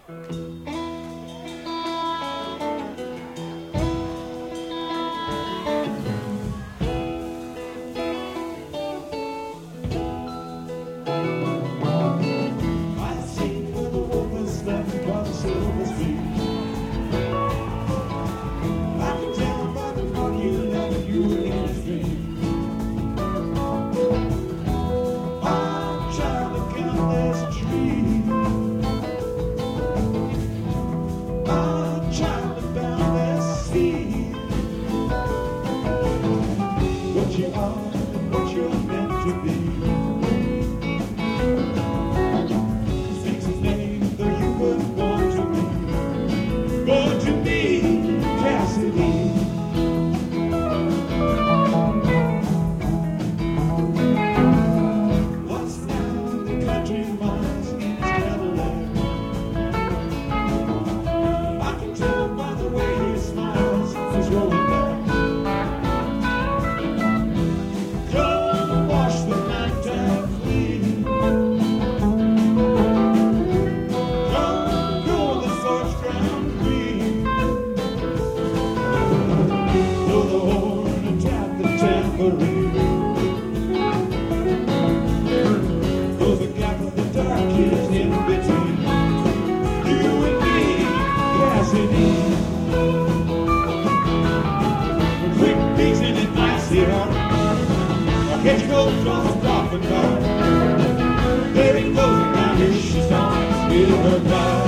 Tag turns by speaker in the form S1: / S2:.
S1: What you are and what you're meant to be. Sings his name, though you were born to be Cassidy. Once down the country miles in Cadillac, I can tell by the way he smiles he's rolling back. There's a gap of the dark years in between you and me, Cassidy. Quick pacing and icy heart, I'll catch you goes on the coffin car. There he goes, now here she starts with her bride.